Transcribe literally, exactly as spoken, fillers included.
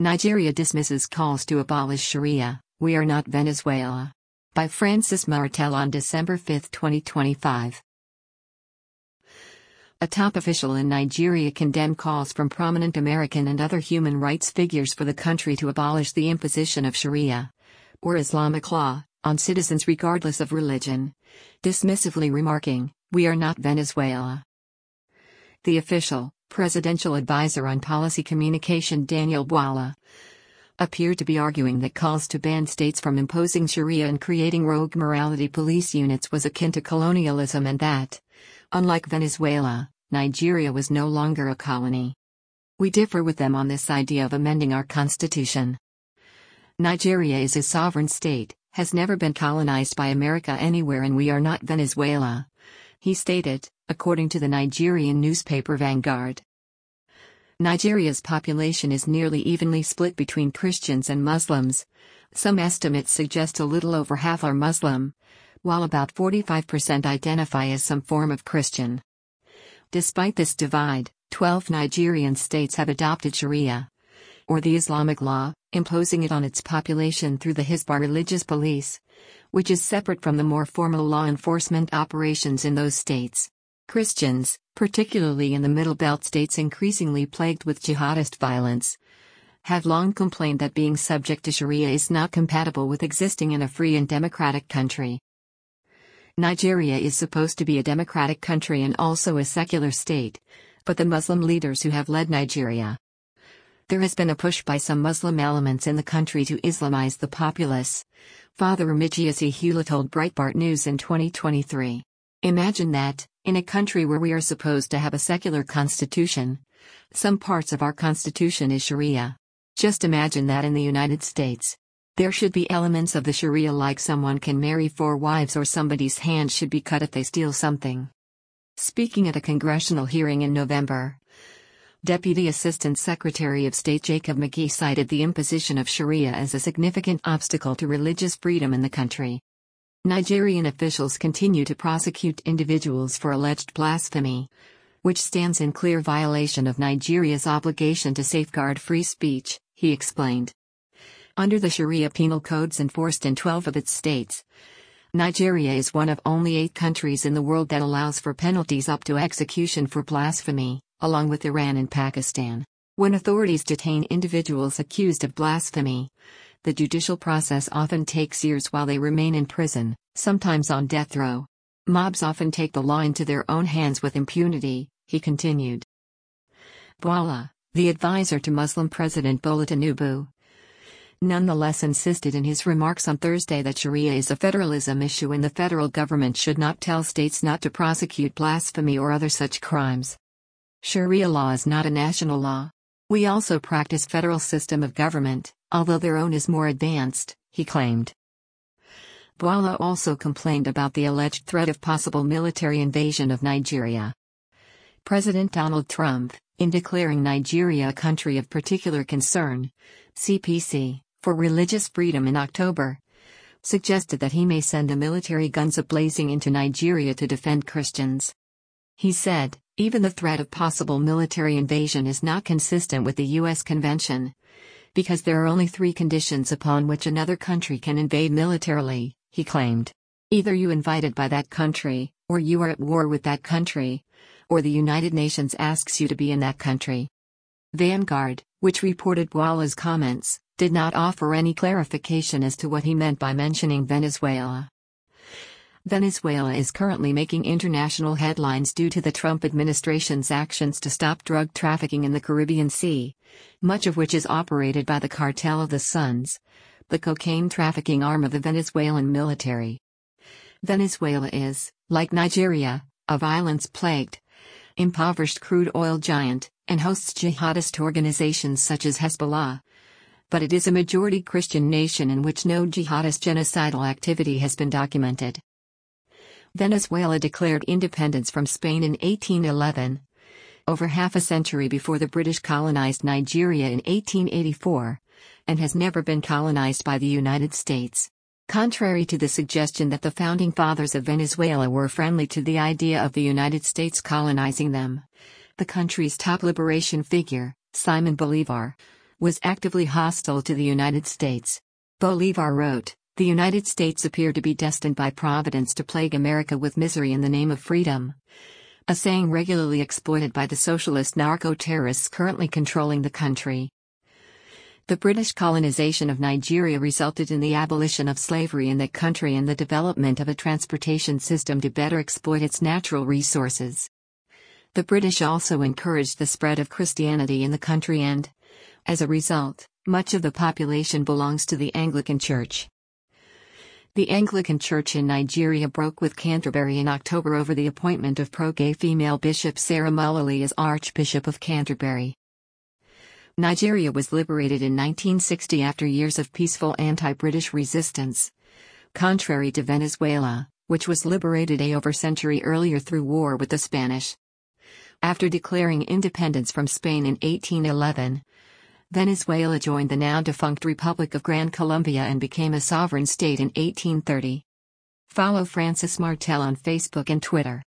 Nigeria dismisses calls to abolish Sharia, "We are not Venezuela." By Francis Martel on December fifth, twenty twenty-five. A top official in Nigeria condemned calls from prominent American and other human rights figures for the country to abolish the imposition of Sharia, or Islamic law, on citizens regardless of religion, dismissively remarking, "We are not Venezuela." The official, presidential advisor on policy communication Daniel Bwala, appeared to be arguing that calls to ban states from imposing Sharia and creating rogue morality police units was akin to colonialism and that, unlike Venezuela, Nigeria was no longer a colony. "We differ with them on this idea of amending our constitution. Nigeria is a sovereign state, has never been colonized by America anywhere, and we are not Venezuela," he stated, according to the Nigerian newspaper Vanguard. Nigeria's population is nearly evenly split between Christians and Muslims. Some estimates suggest a little over half are Muslim, while about forty-five percent identify as some form of Christian. Despite this divide, twelve Nigerian states have adopted Sharia, or the Islamic law, imposing it on its population through the Hizbah religious police, which is separate from the more formal law enforcement operations in those states. Christians, particularly in the Middle Belt states increasingly plagued with jihadist violence, have long complained that being subject to Sharia is not compatible with existing in a free and democratic country. Nigeria is supposed to be a democratic country and also a secular state, but the Muslim leaders who have led Nigeria. There has been a push by some Muslim elements in the country to Islamize the populace, Father Remigius Hula told Breitbart News in twenty twenty-three. "Imagine that, in a country where we are supposed to have a secular constitution, some parts of our constitution is Sharia. Just imagine that in the United States. There should be elements of the Sharia like someone can marry four wives or somebody's hand should be cut if they steal something." Speaking at a congressional hearing in November, Deputy Assistant Secretary of State Jacob McGee cited the imposition of Sharia as a significant obstacle to religious freedom in the country. Nigerian officials continue to prosecute individuals for alleged blasphemy, which stands in clear violation of Nigeria's obligation to safeguard free speech, he explained. Under the Sharia penal codes enforced in twelve of its states, Nigeria is one of only eight countries in the world that allows for penalties up to execution for blasphemy, along with Iran and Pakistan. When authorities detain individuals accused of blasphemy, the judicial process often takes years while they remain in prison, sometimes on death row. Mobs often take the law into their own hands with impunity, he continued. Bwala, the advisor to Muslim President Bola Tinubu, nonetheless insisted in his remarks on Thursday that Sharia is a federalism issue and the federal government should not tell states not to prosecute blasphemy or other such crimes. Sharia law is not a national law. We also practice federal system of government, although their own is more advanced, he claimed. Bwala also complained about the alleged threat of possible military invasion of Nigeria. President Donald Trump, in declaring Nigeria a country of particular concern, C P C, for religious freedom in October, suggested that he may send a military guns a-blazing into Nigeria to defend Christians. He said, even the threat of possible military invasion is not consistent with the U S Convention, because there are only three conditions upon which another country can invade militarily, he claimed. Either you invited by that country, or you are at war with that country, or the United Nations asks you to be in that country. Vanguard, which reported Bwala's comments, did not offer any clarification as to what he meant by mentioning Venezuela. Venezuela is currently making international headlines due to the Trump administration's actions to stop drug trafficking in the Caribbean Sea, much of which is operated by the Cartel of the Suns, the cocaine trafficking arm of the Venezuelan military. Venezuela is, like Nigeria, a violence-plagued, impoverished crude oil giant, and hosts jihadist organizations such as Hezbollah. But it is a majority Christian nation in which no jihadist genocidal activity has been documented. Venezuela declared independence from Spain in eighteen eleven, over half a century before the British colonized Nigeria in eighteen eighty-four, and has never been colonized by the United States. Contrary to the suggestion that the founding fathers of Venezuela were friendly to the idea of the United States colonizing them, the country's top liberation figure, Simon Bolivar, was actively hostile to the United States. Bolivar wrote, "The United States appear to be destined by Providence to plague America with misery in the name of freedom," a saying regularly exploited by the socialist narco-terrorists currently controlling the country. The British colonization of Nigeria resulted in the abolition of slavery in that country and the development of a transportation system to better exploit its natural resources. The British also encouraged the spread of Christianity in the country and, as a result, much of the population belongs to the Anglican Church. The Anglican Church in Nigeria broke with Canterbury in October over the appointment of pro-gay female Bishop Sarah Mullally as Archbishop of Canterbury. Nigeria was liberated in nineteen sixty after years of peaceful anti-British resistance. Contrary to Venezuela, which was liberated a over century earlier through war with the Spanish. After declaring independence from Spain in eighteen eleven, Venezuela joined the now-defunct Republic of Gran Colombia and became a sovereign state in eighteen thirty. Follow Francis Martel on Facebook and Twitter.